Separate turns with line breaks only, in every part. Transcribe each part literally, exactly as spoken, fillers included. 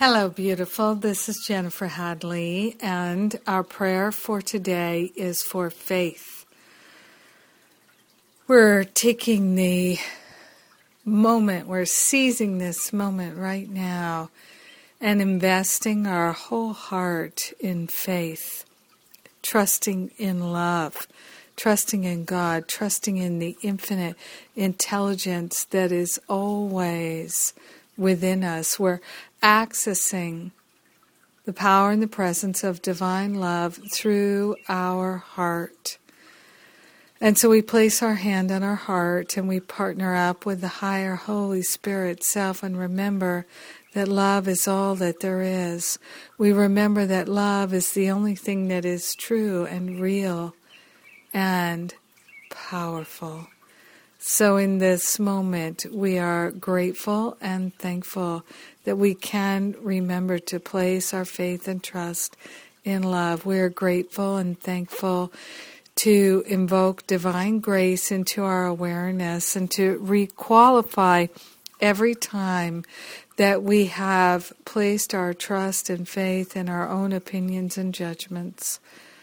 Hello, beautiful. This is Jennifer Hadley, and our prayer for today is for faith. We're taking the moment, we're seizing this moment right now and investing our whole heart in faith, trusting in love, trusting in God, trusting in the infinite intelligence that is always within us. We're accessing the power and the presence of divine love through our heart. And so we place our hand on our heart and we partner up with the higher Holy Spirit self and remember that love is all that there is. We remember that love is the only thing that is true and real and powerful. So in this moment, we are grateful and thankful that we can remember to place our faith and trust in love. We are grateful and thankful to invoke divine grace into our awareness and to requalify every time that we have placed our trust and faith in our own opinions and judgments.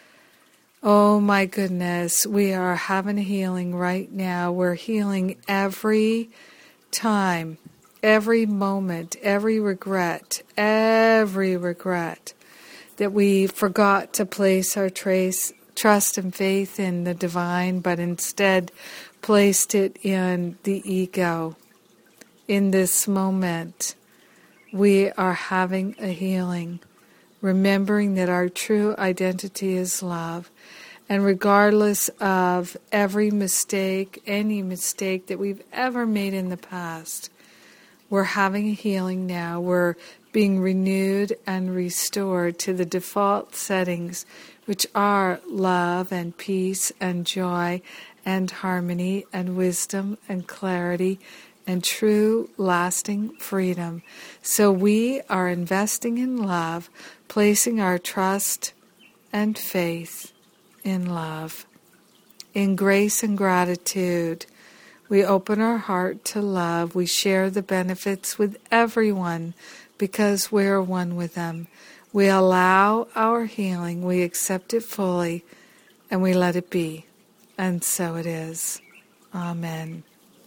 Oh my goodness, we are having a healing right now. We're healing every time, every moment, every regret, every regret that we forgot to place our trace, trust and faith in the divine, but instead placed it in the ego. In this moment, we are having a healing, remembering that our true identity is love. And regardless of every mistake, any mistake that we've ever made in the past, we're having a healing now. We're being renewed and restored to the default settings, which are love and peace and joy and harmony and wisdom and clarity and true lasting freedom. So we are investing in love, placing our trust and faith in love. In grace and gratitude, we open our heart to love. We share the benefits with everyone because we're one with them. We allow our healing, we accept it fully, and we let it be. And so it is. Amen.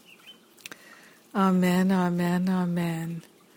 Amen, amen, amen.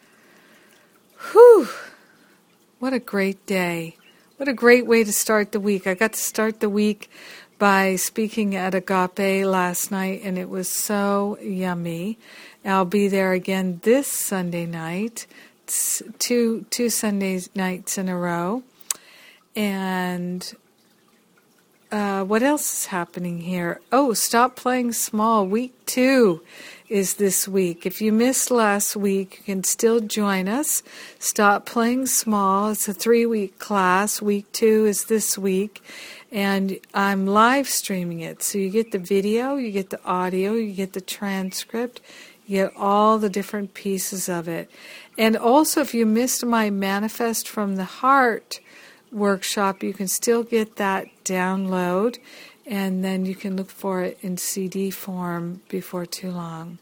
Whew! What a great day. What a great way to start the week. I got to start the week by speaking at Agape last night, and it was so yummy. I'll be there again this Sunday night, it's two two Sunday nights in a row. And uh, what else is happening here? Oh, Stop Playing Small, week two is this week. If you missed last week, you can still join us. Stop Playing Small. It's a three-week class. Week two is this week. And I'm live streaming it. So you get the video, you get the audio, you get the transcript, you get all the different pieces of it. And also, if you missed my Manifest from the Heart workshop, you can still get that download. And then you can look for it in C D form before too long.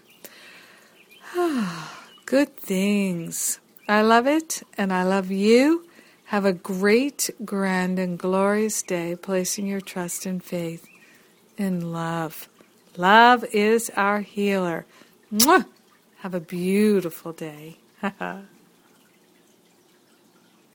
Good things. I love it, and I love you. Have a great, grand, and glorious day, placing your trust and faith in love. Love is our healer. Mwah! Have a beautiful day.